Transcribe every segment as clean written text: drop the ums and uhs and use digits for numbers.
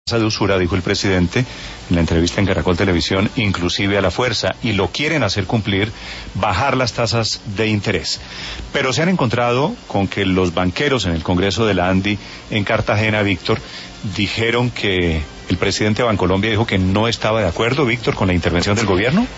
tasa de usura, dijo el presidente en la entrevista en Caracol Televisión, inclusive a la fuerza, y lo quieren hacer cumplir, bajar las tasas de interés. Pero se han encontrado con que los banqueros en el Congreso de la ANDI en Cartagena, Víctor, dijeron que el presidente de Bancolombia dijo que no estaba de acuerdo, Víctor, con la intervención del gobierno.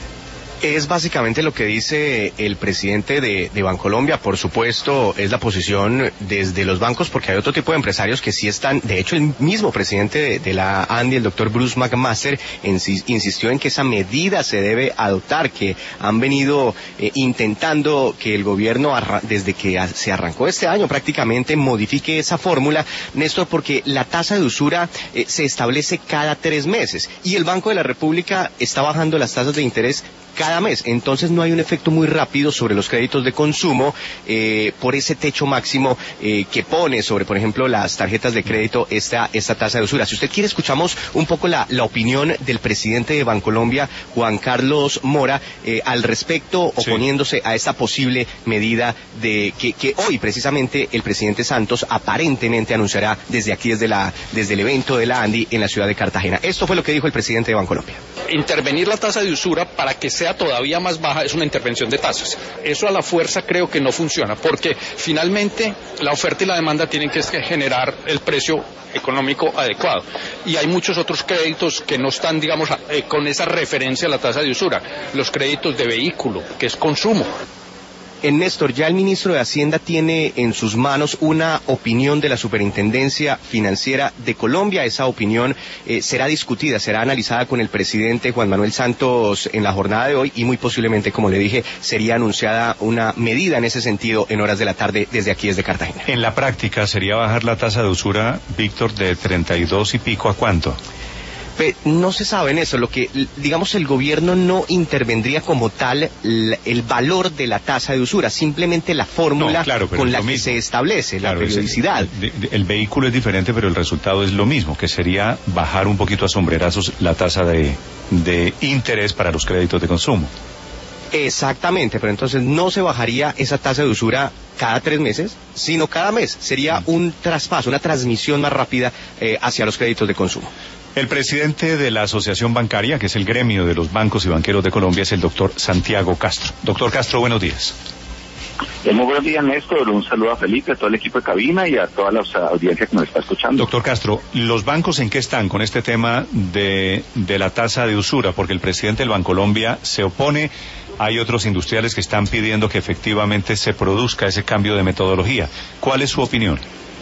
Es básicamente lo que dice el presidente de Bancolombia. Por supuesto, es la posición desde los bancos, porque hay otro tipo de empresarios que sí están. De hecho, el mismo presidente de la ANDI, el doctor Bruce McMaster, insistió en que esa medida se debe adoptar, que han venido intentando que el gobierno, desde que se arrancó este año prácticamente, modifique esa fórmula, Néstor, porque la tasa de usura se establece cada 3 meses y el Banco de la República está bajando las tasas de interés cada mes, entonces no hay un efecto muy rápido sobre los créditos de consumo por ese techo máximo que pone sobre, por ejemplo, las tarjetas de crédito esta tasa de usura. Si usted quiere, escuchamos un poco la opinión del presidente de Bancolombia, Juan Carlos Mora, al respecto, oponiéndose a esta posible medida de que hoy precisamente el presidente Santos aparentemente anunciará desde aquí, desde el evento de la ANDI en la ciudad de Cartagena. Esto fue lo que dijo el presidente de Bancolombia. Intervenir la tasa de usura para que sea todavía más baja es una intervención de tasas. Eso a la fuerza creo que no funciona, porque finalmente la oferta y la demanda tienen que generar el precio económico adecuado. Y hay muchos otros créditos que no están, digamos, con esa referencia a la tasa de usura. Los créditos de vehículo, que es consumo. Néstor, ya el ministro de Hacienda tiene en sus manos una opinión de la Superintendencia Financiera de Colombia. Esa opinión será discutida, será analizada con el presidente Juan Manuel Santos en la jornada de hoy y muy posiblemente, como le dije, sería anunciada una medida en ese sentido en horas de la tarde desde aquí, desde Cartagena. En la práctica, ¿sería bajar la tasa de usura, Víctor, de 32 y pico a cuánto? No se sabe en eso, lo que, digamos, el gobierno no intervendría como tal el valor de la tasa de usura, simplemente la fórmula con la que se establece, la periodicidad. El vehículo es diferente, pero el resultado es lo mismo, que sería bajar un poquito a sombrerazos la tasa de interés para los créditos de consumo. Exactamente, pero entonces no se bajaría esa tasa de usura cada 3 meses, sino cada mes. Sería un traspaso, una transmisión más rápida hacia los créditos de consumo. El presidente de la Asociación Bancaria, que es el gremio de los bancos y banqueros de Colombia, es el doctor Santiago Castro. Doctor Castro, buenos días. Muy buenos días, Néstor. Un saludo a Felipe, a todo el equipo de cabina y a toda la audiencia que nos está escuchando. Doctor Castro, ¿los bancos en qué están con este tema de la tasa de usura? Porque el presidente del Bancolombia se opone. Hay otros industriales que están pidiendo que efectivamente se produzca ese cambio de metodología. ¿Cuál es su opinión?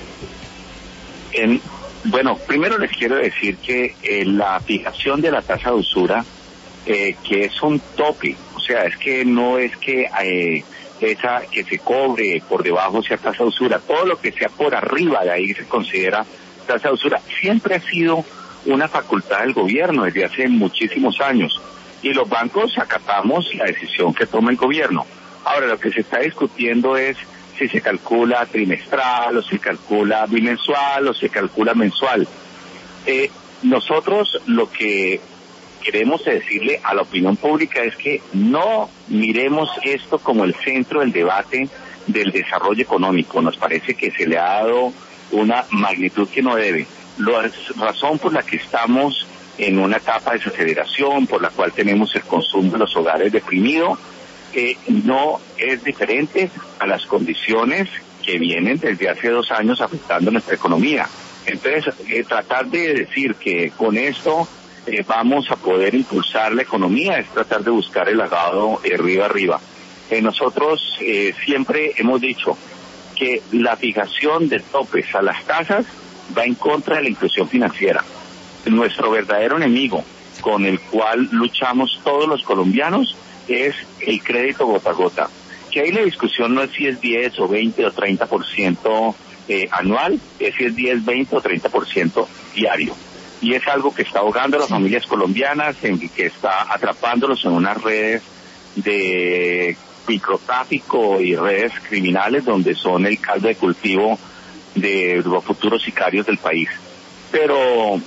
Bueno, primero les quiero decir que la fijación de la tasa de usura, que es un tope, o sea, es que no es que que se cobre por debajo sea tasa de usura, todo lo que sea por arriba de ahí se considera tasa de usura, siempre ha sido una facultad del gobierno desde hace muchísimos años, y los bancos acatamos la decisión que toma el gobierno. Ahora, lo que se está discutiendo es si se calcula trimestral, o se calcula bimensual, o se calcula mensual. Nosotros lo que queremos decirle a la opinión pública es que no miremos esto como el centro del debate del desarrollo económico. Nos parece que se le ha dado una magnitud que no debe. La razón por la que estamos en una etapa de desaceleración, por la cual tenemos el consumo de los hogares deprimido, no es diferente a las condiciones que vienen desde hace 2 años afectando nuestra economía. Entonces, tratar de decir que con esto vamos a poder impulsar la economía es tratar de buscar el agado arriba. Nosotros siempre hemos dicho que la fijación de topes a las tasas va en contra de la inclusión financiera. Nuestro verdadero enemigo, con el cual luchamos todos los colombianos, es el crédito gota a gota. Que ahí la discusión no es si es 10 o 20 o 30% anual, es si es 10, 20 o 30% diario. Y es algo que está ahogando a las familias colombianas, que está atrapándolos en unas redes de microtráfico y redes criminales donde son el caldo de cultivo de los futuros sicarios del país. Pero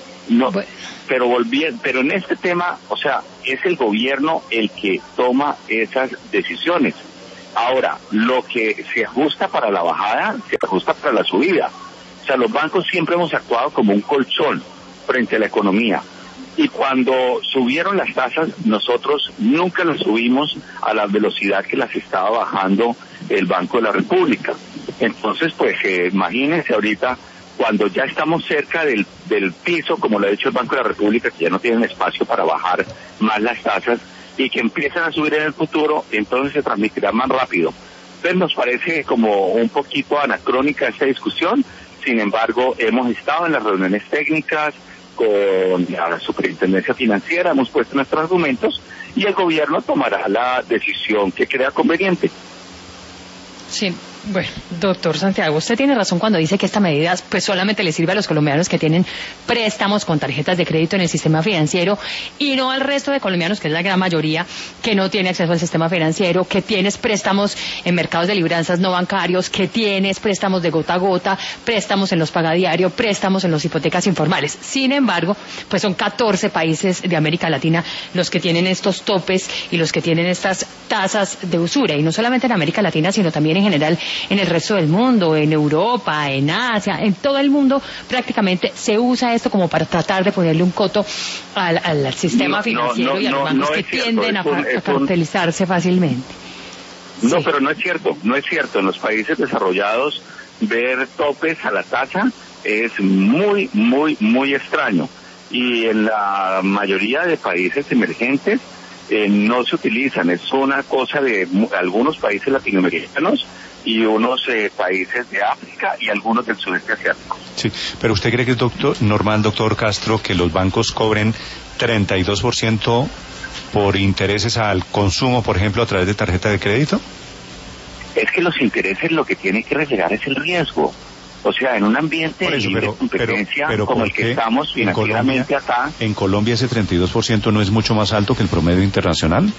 en este tema, o sea, es el gobierno el que toma esas decisiones. Ahora, lo que se ajusta para la bajada, se ajusta para la subida. O sea, los bancos siempre hemos actuado como un colchón. frente a la economía. Y cuando subieron las tasas, nosotros nunca las subimos a la velocidad que las estaba bajando el Banco de la República. Entonces, pues imagínense ahorita, cuando ya estamos cerca del piso, como lo ha dicho el Banco de la República, que ya no tienen espacio para bajar más las tasas y que empiezan a subir en el futuro, entonces se transmitirá más rápido. Entonces nos parece como un poquito anacrónica esta discusión. Sin embargo, hemos estado en las reuniones técnicas con la Superintendencia Financiera, hemos puesto nuestros argumentos y el gobierno tomará la decisión que crea conveniente. Sí, bueno, doctor Santiago, usted tiene razón cuando dice que esta medida pues solamente le sirve a los colombianos que tienen préstamos con tarjetas de crédito en el sistema financiero y no al resto de colombianos, que es la gran mayoría, que no tiene acceso al sistema financiero, que tienes préstamos en mercados de libranzas no bancarios, que tienes préstamos de gota a gota, préstamos en los pagadiario, préstamos en los hipotecas informales. Sin embargo, pues son 14 países de América Latina los que tienen estos topes y los que tienen estas tasas de usura, y no solamente en América Latina, sino también en general en el resto del mundo, en Europa, en Asia, en todo el mundo prácticamente se usa esto como para tratar de ponerle un coto al sistema financiero y a los bancos que tienden a cartelizarse fácilmente. No, Sí. pero no es cierto. En los países desarrollados ver topes a la tasa es muy, muy, muy extraño. Y en la mayoría de países emergentes no se utilizan. Es una cosa de algunos países latinoamericanos y unos países de África y algunos del sudeste asiático. Sí, pero ¿usted cree que es normal, doctor Castro, que los bancos cobren 32% por intereses al consumo, por ejemplo, a través de tarjeta de crédito? Es que los intereses lo que tiene que reflejar es el riesgo. O sea, en un ambiente de libre competencia como el que estamos financieramente acá. ¿En Colombia ese 32% no es mucho más alto que el promedio internacional?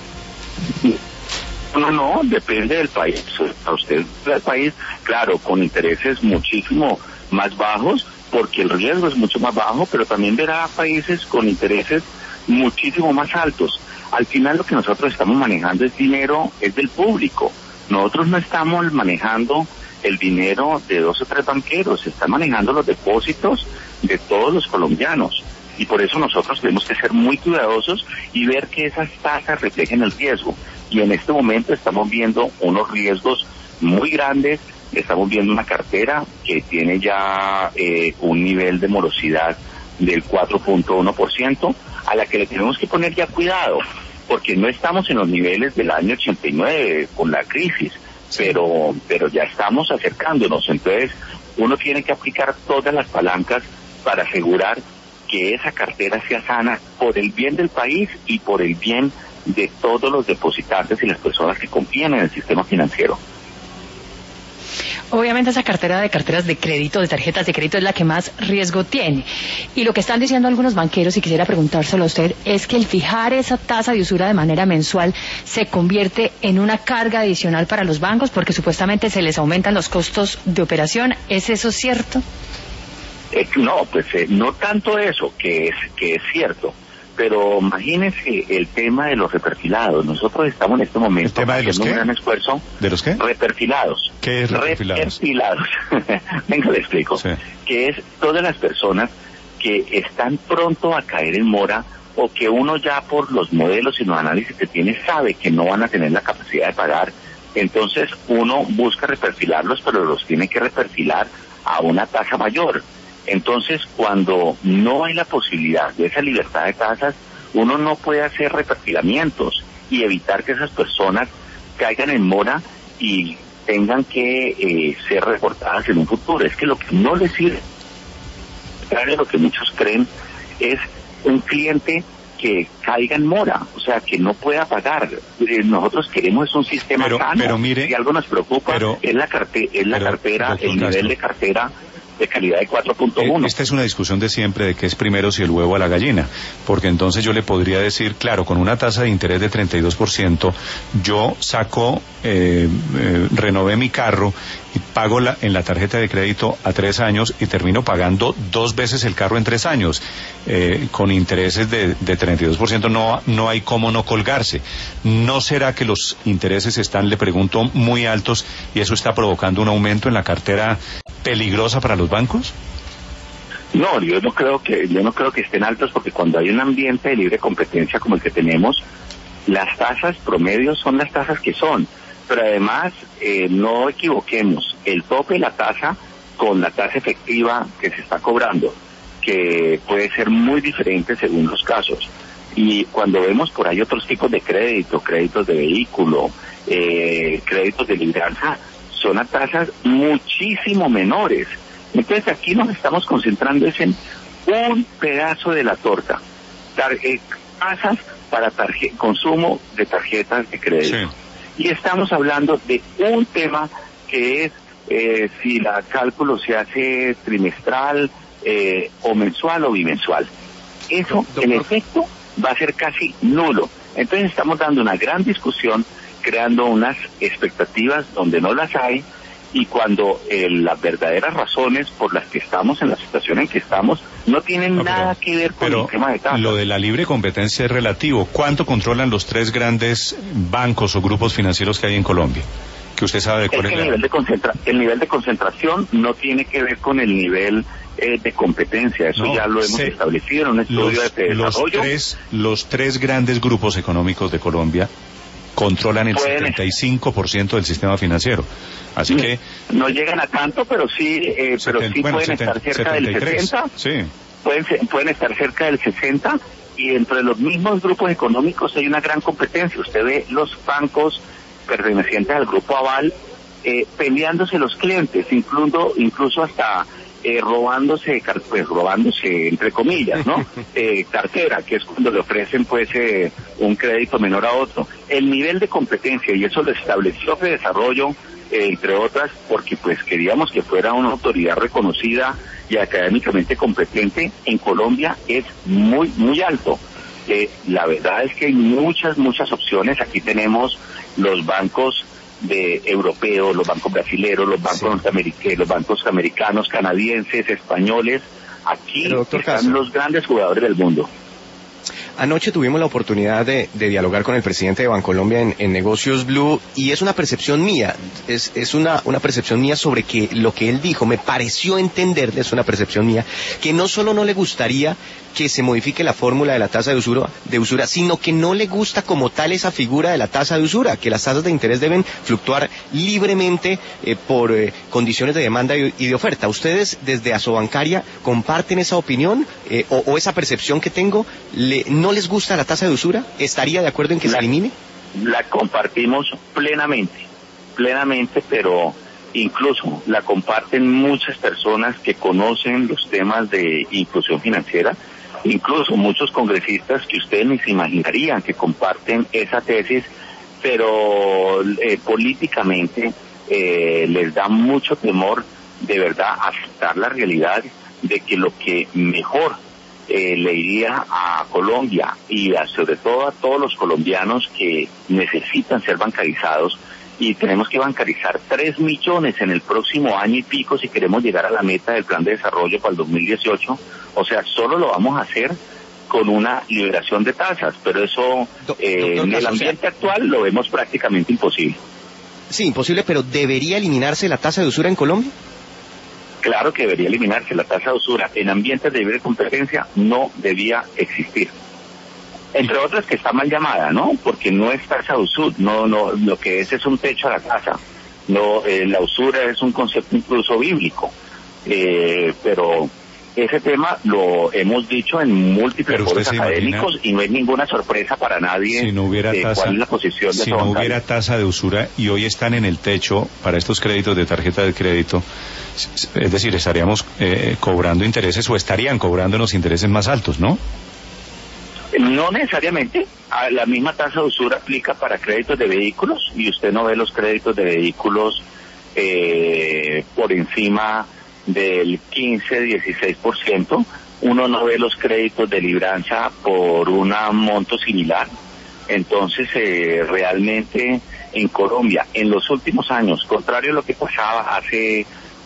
No, depende del país. A usted, el país, claro, con intereses muchísimo más bajos, porque el riesgo es mucho más bajo, pero también verá países con intereses muchísimo más altos. Al final lo que nosotros estamos manejando es dinero, es del público. Nosotros no estamos manejando el dinero de 2 o 3 banqueros, se están manejando los depósitos de todos los colombianos. Y por eso nosotros tenemos que ser muy cuidadosos y ver que esas tasas reflejen el riesgo. Y en este momento estamos viendo unos riesgos muy grandes, estamos viendo una cartera que tiene ya un nivel de morosidad del 4.1%, a la que le tenemos que poner ya cuidado, porque no estamos en los niveles del año 89 con la crisis, pero ya estamos acercándonos. Entonces uno tiene que aplicar todas las palancas para asegurar que esa cartera sea sana por el bien del país y por el bien de todos los depositantes y las personas que confían en el sistema financiero. Obviamente esa carteras de crédito, de tarjetas de crédito, es la que más riesgo tiene. Y lo que están diciendo algunos banqueros, y quisiera preguntárselo a usted, es que el fijar esa tasa de usura de manera mensual se convierte en una carga adicional para los bancos porque supuestamente se les aumentan los costos de operación. ¿Es eso cierto? No, pues no tanto eso, que es cierto. Pero imagínense el tema de los reperfilados. Nosotros estamos en este momento haciendo un gran esfuerzo. ¿De los qué? Reperfilados. ¿Qué es reperfilados? Venga, le explico. Sí. Que es todas las personas que están pronto a caer en mora o que uno ya por los modelos y los análisis que tiene sabe que no van a tener la capacidad de pagar. Entonces uno busca reperfilarlos, pero los tiene que reperfilar a una tasa mayor. Entonces, cuando no hay la posibilidad de esa libertad de tasas, uno no puede hacer reperfilamientos y evitar que esas personas caigan en mora y tengan que ser reportadas en un futuro. Es que lo que no les sirve, lo que muchos creen, es un cliente que caiga en mora, o sea, que no pueda pagar. Nosotros queremos un sistema sano. Pero mire, si algo nos preocupa es la cartera, el nivel de cartera de calidad de 4.1. Esta es una discusión de siempre de qué es primero, si el huevo o la gallina, porque entonces yo le podría decir, claro, con una tasa de interés de 32%, yo saco, renové mi carro y pago en la tarjeta de crédito a 3 años y termino pagando 2 veces el carro en 3 años. Con intereses de 32% no hay cómo no colgarse. ¿No será que los intereses están, le pregunto, muy altos y eso está provocando un aumento en la cartera peligrosa para los bancos? No, yo no creo que estén altos, porque cuando hay un ambiente de libre competencia como el que tenemos, las tasas promedio son las tasas que son. Pero además, no equivoquemos el tope de la tasa con la tasa efectiva que se está cobrando, que puede ser muy diferente según los casos. Y cuando vemos por ahí otros tipos de crédito, créditos de vehículo, créditos de libranza, son a tasas muchísimo menores. Entonces aquí nos estamos concentrando en un pedazo de la torta, tasas para consumo de tarjetas de crédito. Sí. Y estamos hablando de un tema que es si el cálculo se hace trimestral o mensual o bimensual. Eso, en efecto, va a ser casi nulo. Entonces estamos dando una gran discusión, creando unas expectativas donde no las hay, y cuando las verdaderas razones por las que estamos en la situación en que estamos no tienen nada que ver con el tema de tasas. Lo de la libre competencia es relativo. ¿Cuánto controlan los tres grandes bancos o grupos financieros que hay en Colombia? Que usted sabe de cuál es el nivel de concentración no tiene que ver con el nivel de competencia. Eso ya lo hemos establecido en un estudio de desarrollo. Los tres grandes grupos económicos de Colombia controlan el 75% del sistema financiero. Así que no llegan a tanto, pero sí pueden estar cerca del 60. Sí. Pueden estar cerca del 60, y entre los mismos grupos económicos hay una gran competencia. Usted ve los bancos pertenecientes al grupo Aval peleándose los clientes, incluso hasta robándose entre comillas, ¿no? Cartera, que es cuando le ofrecen un crédito menor a otro. El nivel de competencia, y eso lo estableció de desarrollo, entre otras, porque queríamos que fuera una autoridad reconocida y académicamente competente, en Colombia es muy, muy alto. La verdad es que hay muchas opciones. Aquí tenemos los bancos europeos, los bancos brasileños, los bancos norteamericanos, los bancos americanos, canadienses, españoles. Aquí están los grandes jugadores del mundo. Anoche tuvimos la oportunidad de dialogar con el presidente de Bancolombia en Negocios Blue, y es una percepción mía, es una percepción mía sobre que lo que él dijo, me pareció entenderle, es una percepción mía, que no solo no le gustaría que se modifique la fórmula de la tasa de usura, sino que no le gusta como tal esa figura de la tasa de usura, que las tasas de interés deben fluctuar libremente por condiciones de demanda y de oferta. ¿Ustedes desde Asobancaria comparten esa opinión o esa percepción que tengo? ¿No les gusta la tasa de usura? ¿Estaría de acuerdo en que se elimine? La compartimos plenamente, pero incluso la comparten muchas personas que conocen los temas de inclusión financiera, incluso muchos congresistas que ustedes ni se imaginarían que comparten esa tesis, pero políticamente les da mucho temor de verdad aceptar la realidad de que lo que mejor le iría a Colombia y sobre todo a todos los colombianos que necesitan ser bancarizados, y tenemos que bancarizar 3 millones en el próximo año y pico si queremos llegar a la meta del plan de desarrollo para el 2018. O sea, solo lo vamos a hacer con una liberación de tasas, pero eso en el ambiente actual lo vemos prácticamente imposible. Sí, imposible, pero ¿debería eliminarse la tasa de usura en Colombia? Claro que debería eliminarse la tasa de usura. En ambientes de libre competencia no debía existir. Entre otras que está mal llamada, ¿no? Porque no es tasa de usura, no, lo que es un techo a la tasa. No, la usura es un concepto incluso bíblico. Pero ese tema lo hemos dicho en múltiples foros académicos y no es ninguna sorpresa para nadie si no hubiera tasa, cuál es la posición de si no hubiera tasa de usura y hoy están en el techo para estos créditos de tarjeta de crédito, es decir, estaríamos cobrando intereses o estarían cobrando los intereses más altos, ¿no? No necesariamente. La misma tasa de usura aplica para créditos de vehículos y usted no ve los créditos de vehículos por encima del 15-16%. Uno no ve los créditos de libranza por un monto similar. Entonces, realmente en Colombia, en los últimos años, contrario a lo que pasaba hace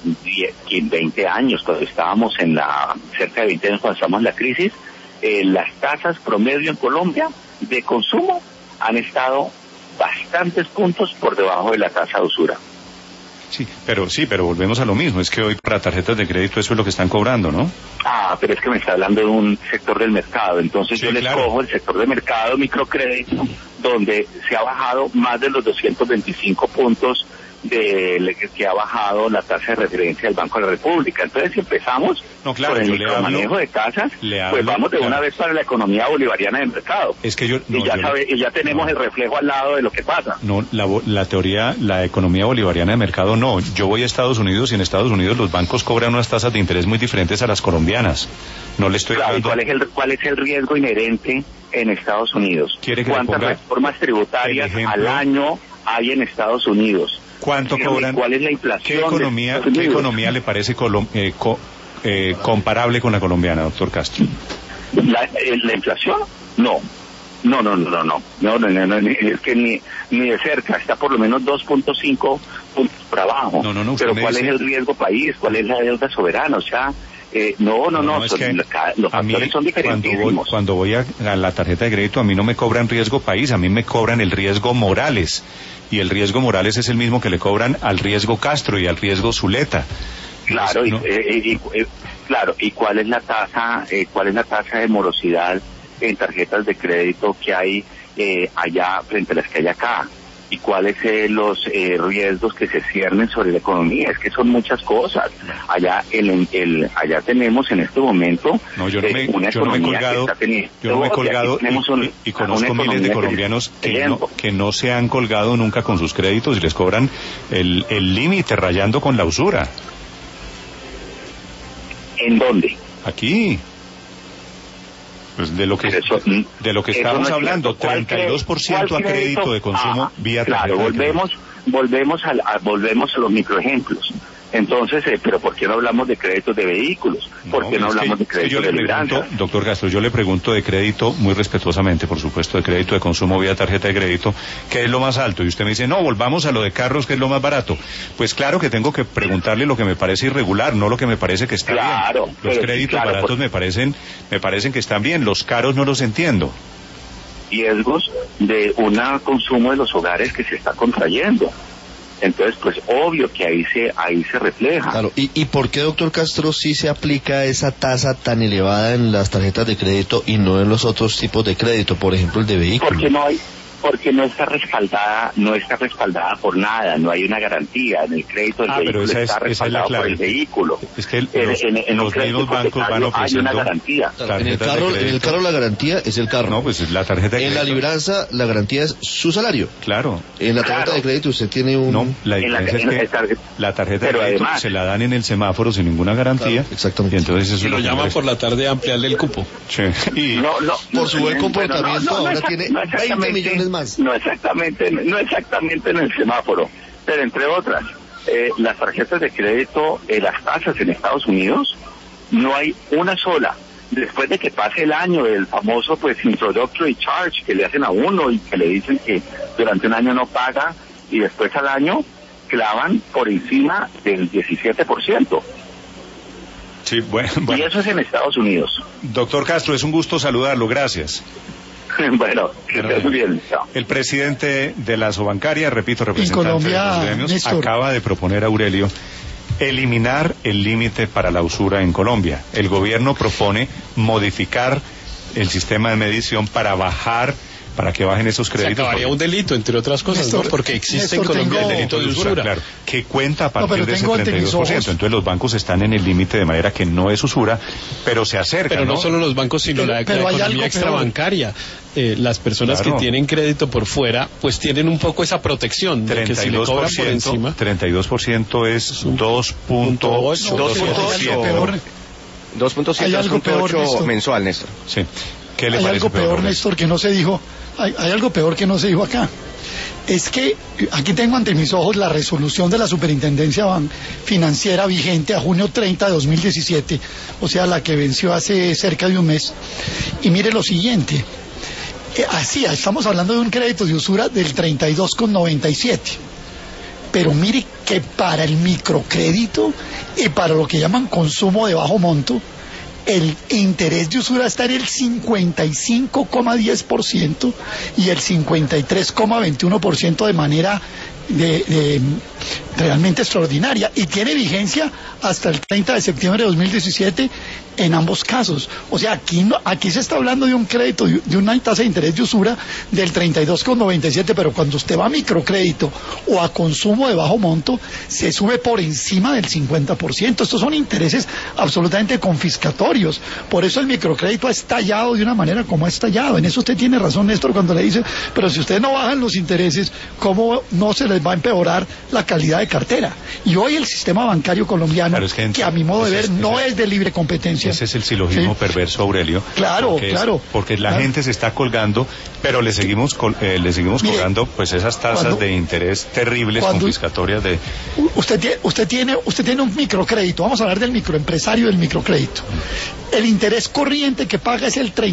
20 años, cuando estábamos cerca de 20 años cuando estábamos en la crisis, las tasas promedio en Colombia de consumo han estado bastantes puntos por debajo de la tasa de usura. Pero volvemos a lo mismo, es que hoy para tarjetas de crédito eso es lo que están cobrando, ¿no? Pero es que me está hablando de un sector del mercado, entonces yo les cojo el sector de mercado microcrédito, donde se ha bajado más de los 225 puntos de que ha bajado la tasa de referencia del Banco de la República. Entonces, si empezamos por el micromanejo de tasas, pues vamos de una vez para la economía bolivariana del mercado. Es que ya tenemos el reflejo al lado de lo que pasa. No, la teoría, la economía bolivariana de mercado no. Yo voy a Estados Unidos y en Estados Unidos los bancos cobran unas tasas de interés muy diferentes a las colombianas. No le estoy hablando. ¿Cuál es el riesgo inherente en Estados Unidos? ¿Cuántas reformas tributarias al año hay en Estados Unidos? ¿Cuánto cobran? ¿Cuál es la inflación? ¿Qué economía le parece comparable con la colombiana, doctor Castro? ¿La inflación? No, es que ni de cerca, está por lo menos 2.5 puntos por abajo. Pero ¿cuál es el riesgo país? ¿Cuál es la deuda soberana? O sea, los factores son diferentísimos. Cuando voy a la tarjeta de crédito, a mí no me cobran riesgo país, a mí me cobran el riesgo Morales. Y el riesgo Morales es el mismo que le cobran al riesgo Castro y al riesgo Zuleta. Claro, ¿y cuál es la tasa de morosidad en tarjetas de crédito que hay allá frente a las que hay acá? ¿Y cuáles los riesgos que se ciernen sobre la economía? Es que son muchas cosas. Allá tenemos en este momento una economía que está teniendo. Yo no me he colgado y conozco miles de colombianos que no se han colgado nunca con sus créditos y les cobran el límite rayando con la usura. ¿En dónde? Aquí. Pues de lo que estamos hablando, 32% a crédito de consumo vía tarjeta. Claro, volvemos a los microejemplos. Entonces, pero ¿por qué no hablamos de créditos de vehículos? ¿Por qué no hablamos de créditos de libranza? Doctor Castro, yo le pregunto de crédito, muy respetuosamente, por supuesto, de crédito de consumo vía tarjeta de crédito, ¿qué es lo más alto? Y usted me dice, no, volvamos a lo de carros, que es lo más barato. Pues claro que tengo que preguntarle lo que me parece irregular, no lo que me parece que está bien. Los créditos baratos me parecen que están bien, los caros no los entiendo. Riesgos de un consumo de los hogares que se está contrayendo. Entonces, pues obvio que ahí se refleja. Claro, ¿y por qué, doctor Castro, sí se aplica esa tasa tan elevada en las tarjetas de crédito y no en los otros tipos de crédito, por ejemplo el de vehículos? Porque no está respaldada por nada, no hay una garantía. En el crédito del vehículo está respaldado por el vehículo. Es que en los mismos bancos van ofreciendo hay una garantía. En el carro la garantía es el carro. No, pues es la tarjeta de crédito. En la libranza la garantía es su salario. Claro. En la tarjeta de crédito usted tiene un... No, la diferencia es que la tarjeta de crédito se la dan en el semáforo sin ninguna garantía. Claro, exactamente. Y entonces eso lo llama por la tarde a ampliarle el cupo. Sí. Por su buen comportamiento ahora tiene 20 millones más. No exactamente en el semáforo, pero entre otras, las tarjetas de crédito, las tasas en Estados Unidos, no hay una sola. Después de que pase el año del famoso introductory charge que le hacen a uno y que le dicen que durante un año no paga y después al año clavan por encima del 17%. Sí, bueno. Y eso es en Estados Unidos. Doctor Castro, es un gusto saludarlo, gracias. Bueno, que estés bien. El presidente de la Sobancaria, repito, representante Colombia, de los gremios, Néstor, acaba de proponer a Aurelio eliminar el límite para la usura en Colombia. El gobierno propone modificar el sistema de medición para que bajen esos créditos. Se acabaría un delito, entre otras cosas, Néstor, ¿no? Porque existe en Colombia el delito de usura. Claro, que cuenta a partir de ese tengo ante mis 32%. ojos. Entonces los bancos están en el límite de manera que no es usura, pero se acercan. Pero no solo los bancos, sino la economía extrabancaria. Las personas que tienen crédito por fuera, pues tienen un poco esa protección de que si le cobran por encima. 32% es 2.8%. 2.8 mensual, Néstor. Sí. ¿Qué le hay parece algo peor, Néstor, que no se dijo. Hay algo peor que no se dijo acá. Es que aquí tengo ante mis ojos la resolución de la Superintendencia Financiera vigente a junio 30 de 2017, o sea, la que venció hace cerca de un mes. Y mire lo siguiente. Estamos hablando de un crédito de usura del 32,97. Pero mire que para el microcrédito y para lo que llaman consumo de bajo monto, el interés de usura está en el 55,10% y el 53,21% de manera realmente extraordinaria y tiene vigencia hasta el 30 de septiembre de 2017 en ambos casos. O sea, aquí se está hablando de un crédito, de una tasa de interés de usura del 32,97, pero cuando usted va a microcrédito o a consumo de bajo monto, se sube por encima del 50%. Estos son intereses absolutamente confiscatorios. Por eso el microcrédito ha estallado de una manera como ha estallado. En eso usted tiene razón, Néstor, cuando le dice, pero si ustedes no bajan los intereses, ¿cómo no se les va a empeorar la calidad de cartera? Y hoy el sistema bancario colombiano, claro, es que a mi modo de ver, no es de libre competencia. Ese es el silogismo perverso, Aurelio. Claro, porque la gente se está colgando, pero le seguimos cobrando pues esas tasas de interés terribles, confiscatorias de... Usted tiene un microcrédito, vamos a hablar del microempresario del microcrédito. El interés corriente que paga es el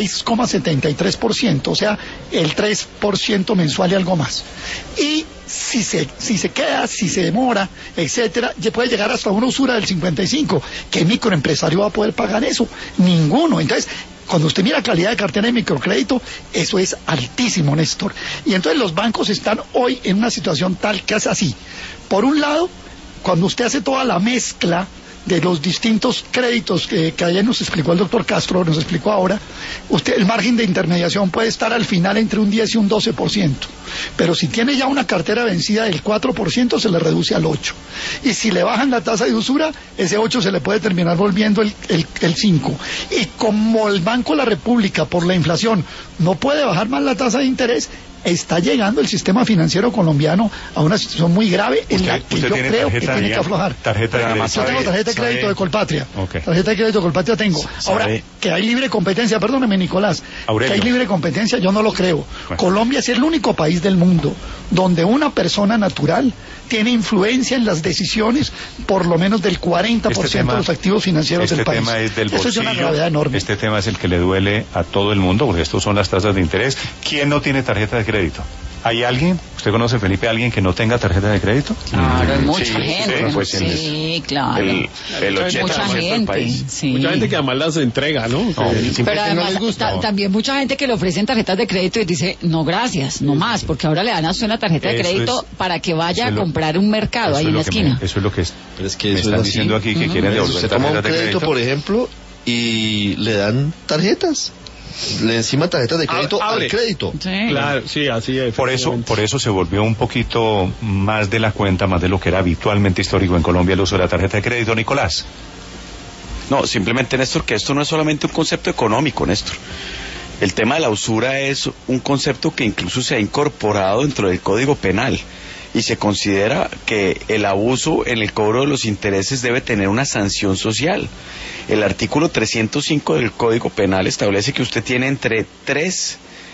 36,73%, o sea, el 3% mensual y algo más. Y si se queda, si se demora, etcétera, ya puede llegar hasta una usura del 55%. ¿Qué microempresario va a poder pagar eso? Ninguno. Entonces, cuando usted mira calidad de cartera de microcrédito, eso es altísimo, Néstor. Y entonces los bancos están hoy en una situación tal que es así. Por un lado, cuando usted hace toda la mezcla de los distintos créditos que ayer nos explicó el doctor Castro, nos explicó ahora, el margen de intermediación puede estar al final entre un 10 y un 12%, pero si tiene ya una cartera vencida del 4%, se le reduce al 8%, y si le bajan la tasa de usura, ese 8% se le puede terminar volviendo el 5%, y como el Banco de la República, por la inflación, no puede bajar más la tasa de interés, está llegando el sistema financiero colombiano a una situación muy grave en la que yo creo que tiene que aflojar. Yo tengo tarjeta de crédito de Colpatria. Tarjeta de crédito de Colpatria tengo. Ahora, que hay libre competencia, perdóneme, Nicolás, Aurelio, que hay libre competencia, yo no lo creo. Bueno. Colombia es el único país del mundo donde una persona natural tiene influencia en las decisiones por lo menos del 40% de los activos financieros del país. Este tema es del bolsillo. Esto es una gravedad enorme. Este tema es el que le duele a todo el mundo, porque estos son las tasas de interés. ¿Quién no tiene tarjeta de crédito? ¿Hay alguien? ¿Usted conoce, Felipe, a alguien que no tenga tarjeta de crédito? Claro, hay mucha gente. Pues sí, claro. El 80% del país. Sí. Mucha gente que además las entrega, ¿no? Pero además, también mucha gente que le ofrecen tarjetas de crédito y dice, no gracias, no más, porque ahora le dan a usted una tarjeta de crédito para que vaya a comprar un mercado ahí en la esquina. Eso es lo que Pero es que me están diciendo aquí, que quieren devolver usted toma un crédito, por ejemplo, y le dan tarjetas. Le encima tarjetas de crédito al crédito. Sí. Claro, sí, así es. Por eso se volvió un poquito más de la cuenta, más de lo que era habitualmente histórico en Colombia el uso de la tarjeta de crédito. Nicolás. No, simplemente, Néstor, que esto no es solamente un concepto económico, Néstor. El tema de la usura es un concepto que incluso se ha incorporado dentro del Código Penal y se considera que el abuso en el cobro de los intereses debe tener una sanción social. El artículo 305 del Código Penal establece que usted tiene entre 3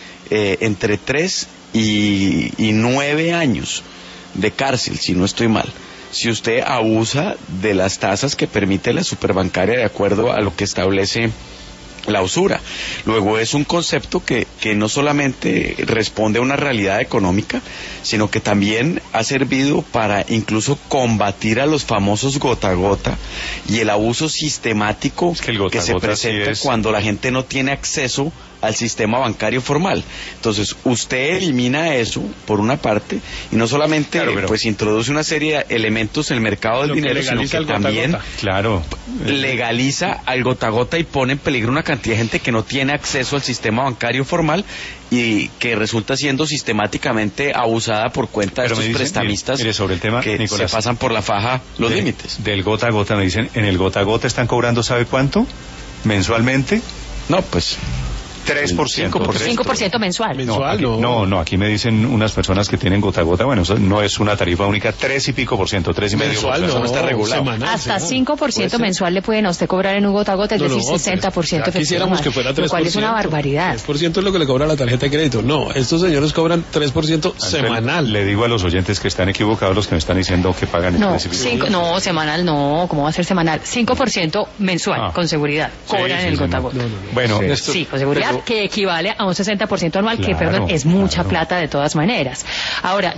y 9 años de cárcel, si no estoy mal, si usted abusa de las tasas que permite la superbancaria de acuerdo a lo que establece la usura. Luego es un concepto que no solamente responde a una realidad económica, sino que también ha servido para incluso combatir a los famosos gota a gota y el abuso sistemático que se presenta cuando la gente no tiene acceso al sistema bancario formal. Entonces, usted elimina eso, por una parte, y no solamente pues introduce una serie de elementos en el mercado del dinero, sino que también legaliza al gota a gota y pone en peligro una cantidad de gente que no tiene acceso al sistema bancario formal y que resulta siendo sistemáticamente abusada por cuenta de estos prestamistas sobre el tema, que Nicolás, se pasan por la faja los límites. Del gota a gota, me dicen, en el gota a gota están cobrando, ¿sabe cuánto? ¿Mensualmente? No, pues 3%. 5% mensual. No, aquí me dicen unas personas que tienen gota a gota, bueno, eso no es una tarifa única, 3 y pico por ciento, 3,5%. Mensual, no está regulado. Semanal, hasta 5% mensual le pueden a usted cobrar en un gota a gota, es decir, 60% quisiéramos que fuera 3%. Lo cual es una barbaridad. 3% es lo que le cobra la tarjeta de crédito. No, estos señores cobran 3% semanal. Le digo a los oyentes que están equivocados los que me están diciendo que pagan no, semanal no, ¿cómo va a ser semanal? 5% mensual, con seguridad, cobran en el gota a gota. Bueno, sí, con seguridad, que equivale a un 60% anual, que, perdón, es mucha plata de todas maneras. Ahora, yo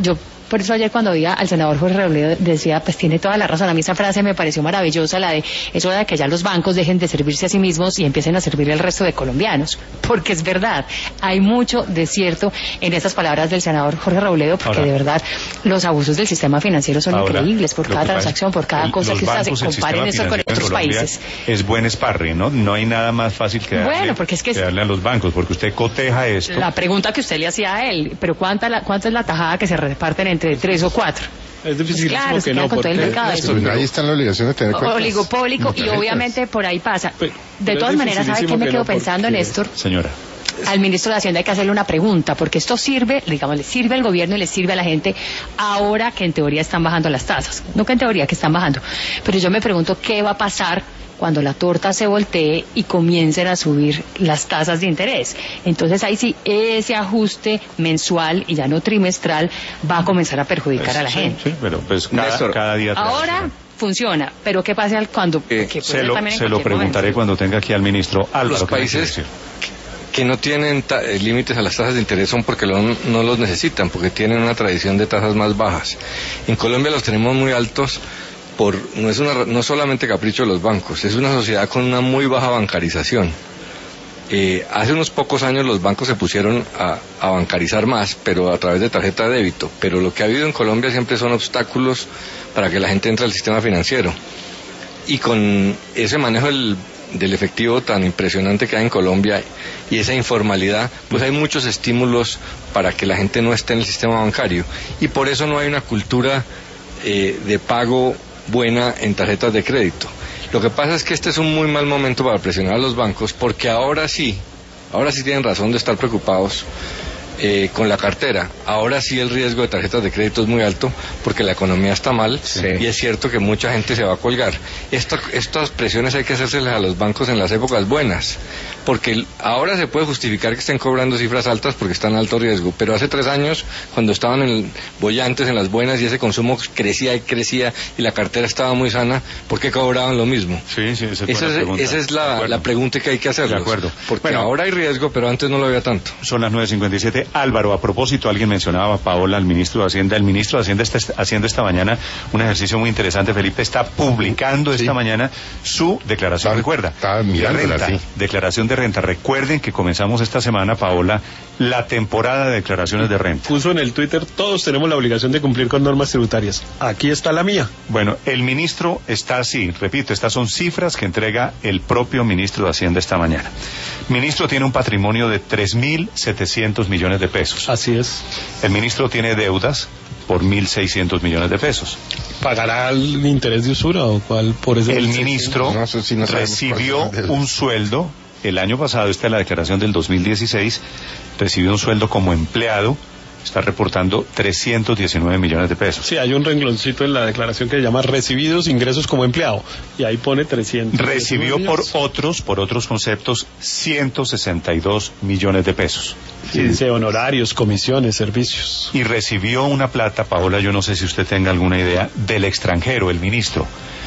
por eso ayer cuando oía al senador Jorge Robledo decía, pues tiene toda la razón. A mí esa frase me pareció maravillosa, la de eso de que ya los bancos dejen de servirse a sí mismos y empiecen a servir al resto de colombianos, porque es verdad, hay mucho de cierto en estas palabras del senador Jorge Robledo, porque de verdad los abusos del sistema financiero son increíbles, por cada transacción, por cada cosa que se hace. Comparen eso con otros países. Es buen sparring, ¿no? No hay nada más fácil que darle a los bancos, porque usted coteja esto. La pregunta que usted le hacía a él, pero ¿cuánta es la tajada que se reparten entre 3 o 4? Es difícil, pues claro, que no, con todo el mercado. Ahí está la obligación de tener cuentas oligopólico, y obviamente por ahí pasa. De todas maneras, ¿sabe qué me quedo pensando, Néstor? Señora. Al ministro de Hacienda hay que hacerle una pregunta, porque esto sirve, digamos, le sirve al gobierno y le sirve a la gente ahora que en teoría están bajando las tasas. No que en teoría que están bajando. Pero yo me pregunto qué va a pasar cuando la torta se voltee y comiencen a subir las tasas de interés. Entonces ahí sí, ese ajuste mensual y ya no trimestral va a comenzar a perjudicar a la gente. Sí, pero pues cada día... Ahora funciona, pero ¿qué pasa cuando... se lo preguntaré cuando tenga aquí al ministro Álvaro. Los países que no tienen límites a las tasas de interés son porque no los necesitan, porque tienen una tradición de tasas más bajas. En Colombia los tenemos muy altos. No es solamente capricho de los bancos, es una sociedad con una muy baja bancarización. Hace unos pocos años los bancos se pusieron a bancarizar más, pero a través de tarjeta de débito. Pero lo que ha habido en Colombia siempre son obstáculos para que la gente entre al sistema financiero. Y con ese manejo del efectivo tan impresionante que hay en Colombia y esa informalidad, pues hay muchos estímulos para que la gente no esté en el sistema bancario. Y por eso no hay una cultura de pago buena en tarjetas de crédito. Lo que pasa es que este es un muy mal momento para presionar a los bancos, porque ahora sí tienen razón de estar preocupados con la cartera. Ahora sí el riesgo de tarjetas de crédito es muy alto porque la economía está mal, y es cierto que mucha gente se va a colgar. Estas presiones hay que hacérselas a los bancos en las épocas buenas, porque ahora se puede justificar que estén cobrando cifras altas porque están en alto riesgo, pero hace 3 años, cuando estaban bollantes en las buenas y ese consumo crecía y la cartera estaba muy sana, ¿por qué cobraban lo mismo? Esa es la pregunta que hay que hacerlos. De acuerdo. Porque ahora hay riesgo, pero antes no lo había tanto. Son las 9:57. Álvaro, a propósito, alguien mencionaba a Paola, al ministro de Hacienda. El ministro de Hacienda está haciendo esta mañana un ejercicio muy interesante. Felipe está publicando esta mañana su declaración. Recuerda, declaración de renta. Recuerden que comenzamos esta semana, Paola, la temporada de declaraciones de renta. Puso en el Twitter, todos tenemos la obligación de cumplir con normas tributarias. Aquí está la mía. Bueno, el ministro está así, repito, estas son cifras que entrega el propio ministro de Hacienda esta mañana. Ministro tiene un patrimonio de 3.700 millones de pesos. Así es. El ministro tiene deudas por 1.600 millones de pesos. ¿Pagará el interés de usura o cuál? Por eso el ministro recibió un sueldo el año pasado, esta es la declaración del 2016, recibió un sueldo como empleado, está reportando 319 millones de pesos. Sí, hay un rengloncito en la declaración que se llama recibidos ingresos como empleado, y ahí pone 300. Recibió por otros conceptos 162 millones de pesos. Sí, dice honorarios, comisiones, servicios. Y recibió una plata, Paola, yo no sé si usted tenga alguna idea, del extranjero, el ministro.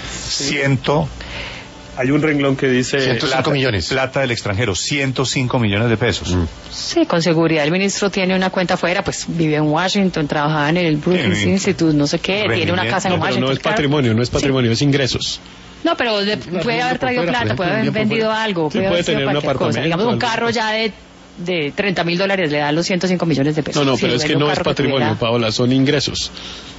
Hay un renglón que dice 105 millones. Plata del extranjero, 105 millones de pesos. Sí, con seguridad. El ministro tiene una cuenta afuera, pues vive en Washington, trabaja en el Brookings Institute, no sé qué, tiene una casa en Washington. No es patrimonio, es ingresos. No, pero puede haber traído plata, puede haber vendido algo, puede tener un apartamento. Digamos, un carro ya de $30,000 le da los 105 millones de pesos. No, pero es que no es patrimonio, Paola, son ingresos.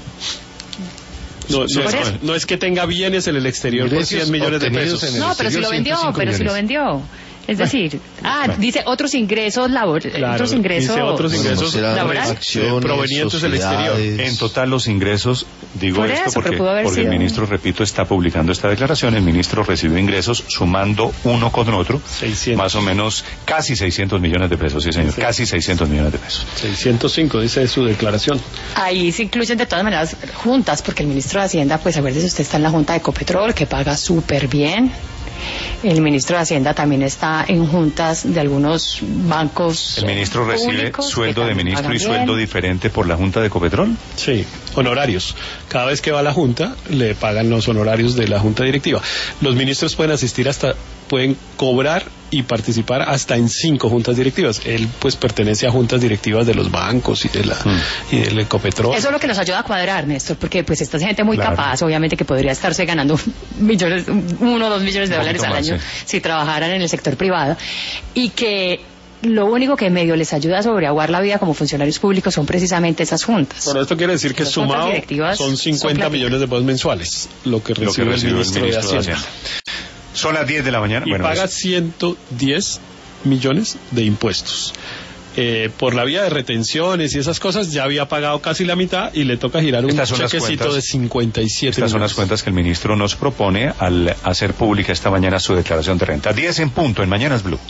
No es que tenga bienes en el exterior por 100 millones de pesos. No, pero si lo vendió, Es decir, dice otros ingresos laborales. Claro, otros ingresos laborales provenientes del exterior. En total los ingresos, digo esto porque el ministro, repito, está publicando esta declaración. El ministro recibió ingresos sumando uno con otro, 600. Más o menos casi 600 millones de pesos, sí señor, casi 600 millones de pesos. 605 dice su declaración. Ahí se incluyen de todas maneras juntas, porque el ministro de Hacienda, pues acuérdese, usted está en la Junta de Ecopetrol, que paga súper bien. El ministro de Hacienda también está en juntas de algunos bancos. ¿El ministro recibe sueldo de ministro y sueldo diferente por la Junta de Ecopetrol? Sí. honorarios. Cada vez que va a la Junta, le pagan los honorarios de la Junta Directiva. Los ministros pueden cobrar y participar hasta en 5 juntas directivas. Él pues pertenece a juntas directivas de los bancos y del Ecopetrol. Eso es lo que nos ayuda a cuadrar, Néstor, porque pues esta gente muy capaz, obviamente que podría estarse ganando 1 o 2 millones de dólares al año si trabajaran en el sector privado, y que lo único que medio les ayuda a sobreaguar la vida como funcionarios públicos son precisamente esas juntas. Bueno, esto quiere decir que sumado son 50 millones de pesos mensuales lo que recibe el ministro de Hacienda. Son las 10 de la mañana. Y paga 110 millones de impuestos. Por la vía de retenciones y esas cosas ya había pagado casi la mitad y le toca girar un chequecito de 57 Estas son las cuentas que el ministro nos propone al hacer pública esta mañana su declaración de renta. 10 en punto en Mañanas Blue.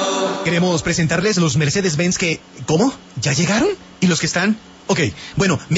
Queremos presentarles los Mercedes-Benz que... ¿Cómo? ¿Ya llegaron? ¿Y los que están? Ok, bueno...